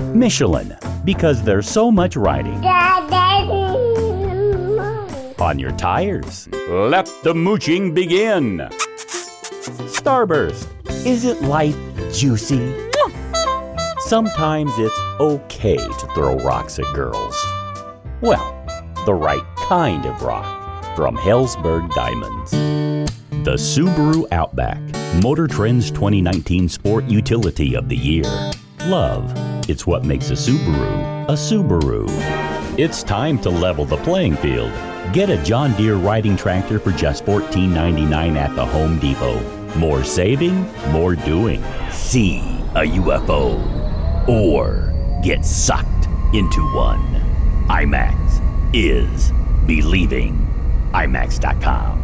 Michelin, because there's so much riding on your tires. Let the mooching begin. Starburst, is it life juicy? Sometimes it's okay to throw rocks at girls. Well, the right kind of rock from Hellsberg Diamonds. The Subaru Outback, Motor Trend's 2019 Sport Utility of the Year. Love, it's what makes a Subaru a Subaru. It's time to level the playing field. Get a John Deere riding tractor for just $14.99 at the Home Depot. More saving, more doing. See a UFO or get sucked into one. IMAX is believing. IMAX.com.